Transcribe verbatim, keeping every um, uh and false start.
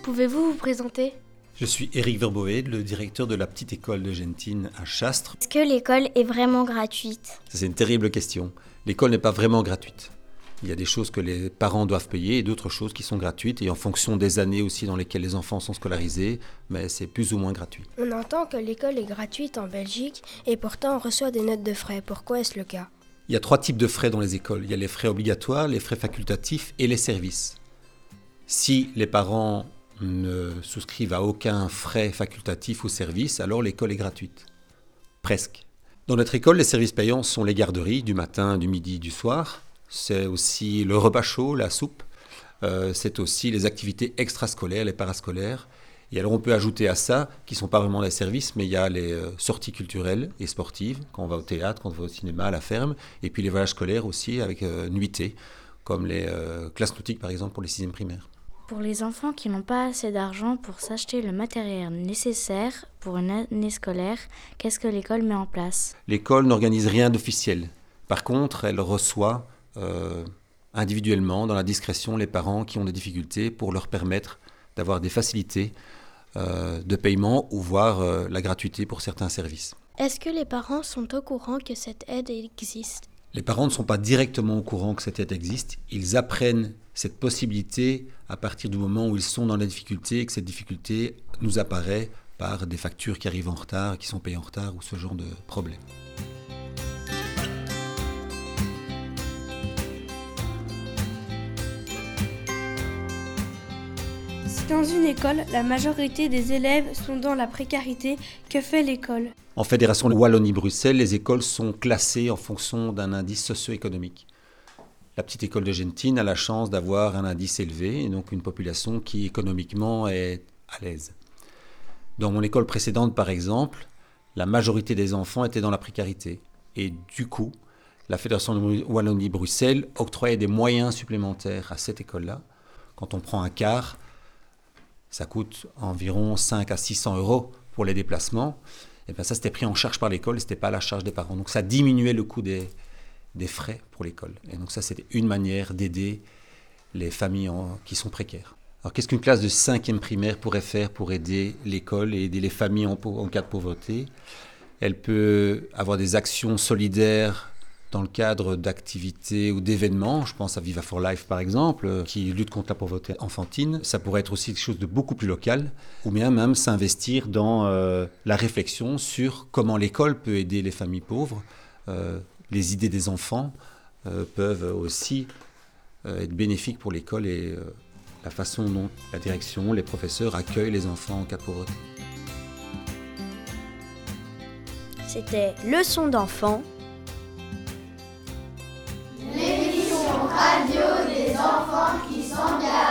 Pouvez-vous vous présenter ? Je suis Éric Verboé, le directeur de la petite école de Gentine à Chastres. Est-ce que l'école est vraiment gratuite ? Ça, c'est une terrible question. L'école n'est pas vraiment gratuite. Il y a des choses que les parents doivent payer et d'autres choses qui sont gratuites. Et en fonction des années aussi dans lesquelles les enfants sont scolarisés, mais c'est plus ou moins gratuit. On entend que l'école est gratuite en Belgique et pourtant on reçoit des notes de frais. Pourquoi est-ce le cas ? Il y a trois types de frais dans les écoles. Il y a les frais obligatoires, les frais facultatifs et les services. Si les parents ne souscrivent à aucun frais facultatif ou service, alors l'école est gratuite. Presque. Dans notre école, les services payants sont les garderies du matin, du midi, du soir. C'est aussi le repas chaud, la soupe. Euh, c'est aussi les activités extrascolaires, les parascolaires. Et alors on peut ajouter à ça, qui ne sont pas vraiment des services, mais il y a les euh, sorties culturelles et sportives, quand on va au théâtre, quand on va au cinéma, à la ferme, et puis les voyages scolaires aussi avec euh, nuitées, comme les euh, classes nautiques par exemple pour les sixièmes primaires. Pour les enfants qui n'ont pas assez d'argent pour s'acheter le matériel nécessaire pour une année scolaire, qu'est-ce que l'école met en place ? L'école n'organise rien d'officiel. Par contre, elle reçoit euh, individuellement, dans la discrétion, les parents qui ont des difficultés pour leur permettre d'avoir des facilités euh, de paiement ou voire euh, la gratuité pour certains services. Est-ce que les parents sont au courant que cette aide existe ? Les parents ne sont pas directement au courant que cette aide existe. Ils apprennent cette possibilité à partir du moment où ils sont dans la difficulté et que cette difficulté nous apparaît par des factures qui arrivent en retard, qui sont payées en retard ou ce genre de problème. Si dans une école, la majorité des élèves sont dans la précarité, que fait l'école ? En Fédération Wallonie-Bruxelles, les écoles sont classées en fonction d'un indice socio-économique. La petite école de Gentine a la chance d'avoir un indice élevé et donc une population qui économiquement est à l'aise. Dans mon école précédente, par exemple, la majorité des enfants étaient dans la précarité. Et du coup, la Fédération Wallonie-Bruxelles octroyait des moyens supplémentaires à cette école-là. Quand on prend un car, ça coûte environ cinq à six cents euros pour les déplacements. Et bien ça, c'était pris en charge par l'école et ce n'était pas à la charge des parents. Donc ça diminuait le coût des, des frais pour l'école. Et donc ça, c'était une manière d'aider les familles en, qui sont précaires. Alors qu'est-ce qu'une classe de cinquième primaire pourrait faire pour aider l'école et aider les familles en, en cas de pauvreté ? Elle peut avoir des actions solidaires dans le cadre d'activités ou d'événements. Je pense à Viva for Life, par exemple, qui lutte contre la pauvreté enfantine. Ça pourrait être aussi quelque chose de beaucoup plus local, ou bien même s'investir dans euh, la réflexion sur comment l'école peut aider les familles pauvres. Euh, les idées des enfants euh, peuvent aussi euh, être bénéfiques pour l'école et euh, la façon dont la direction, les professeurs accueillent les enfants en cas de pauvreté. C'était Leçon d'enfant. L'émission radio des enfants qui s'engagent.